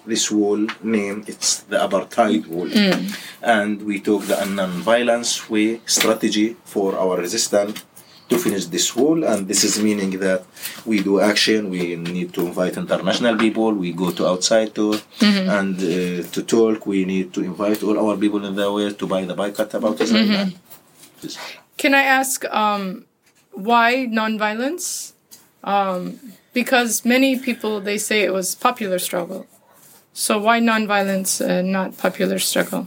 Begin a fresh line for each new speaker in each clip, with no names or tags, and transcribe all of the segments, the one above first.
this wall name, it's the apartheid wall. And we took the non-violence way strategy for our resistance to finish this wall. And this is meaning that we do action, we need to invite international people, we go to outside to and to talk, we need to invite all our people in the world to buy the boycott about Israel.
Can I ask why non-violence? Because many people, they say it was popular struggle. So why non-violence and not popular struggle?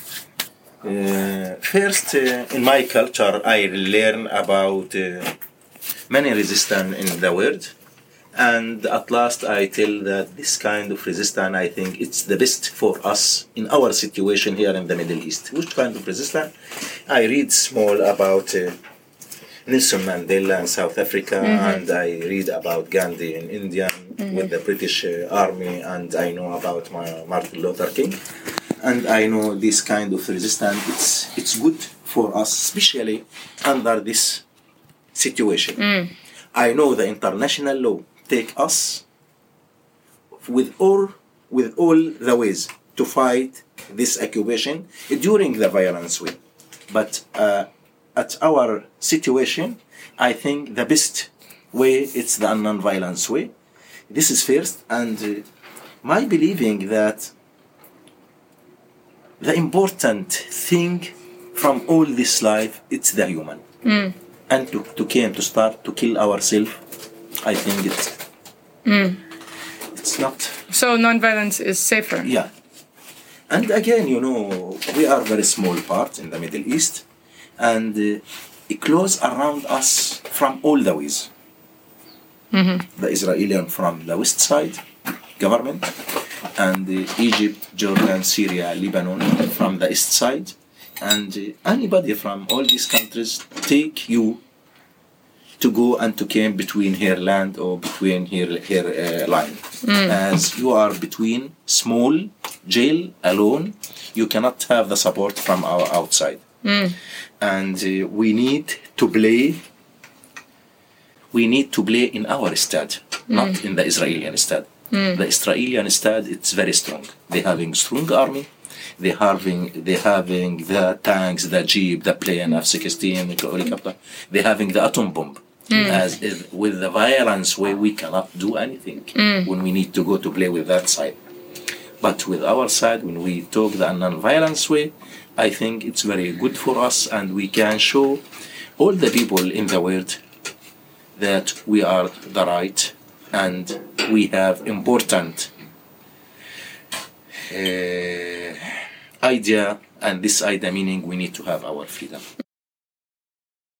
First, in my culture, I learn about many resistance in the world. And at last, I tell that this kind of resistance, I think it's the best for us in our situation here in the Middle East. Which kind of resistance? I read small about Nelson Mandela in South Africa, and I read about Gandhi in India with the British Army, and I know about Martin Luther King, and I know this kind of resistance. It's good for us, especially under this situation. I know the international law take us with all the ways to fight this occupation during the violence way, but at our situation, I think the best way it's the non-violence way. This is first, and my believing that the important thing from all this life, it's the human. And to start to kill ourselves, I think it's not.
So non-violence is safer.
Yeah. And again, we are very small part in the Middle East, and it close around us from all the ways. The Israeli from the west side, government, and Egypt, Jordan, Syria, Lebanon from the east side, and anybody from all these countries take you to go and to camp between her land or between her line. As you are between small jail alone, you cannot have the support from our outside. And we need to play in our state, not in the Israeli state. The Israeli state, it's very strong. They having strong army. They having the tanks, the jeep, the plane F-16, the helicopter. They having the atom bomb. As with the violence way, we cannot do anything when we need to go to play with that side. But with our side, when we talk the non-violence way, I think it's very good for us, and we can show all the people in the world that we are the right, and we have important idea, and this idea meaning we need to have our freedom.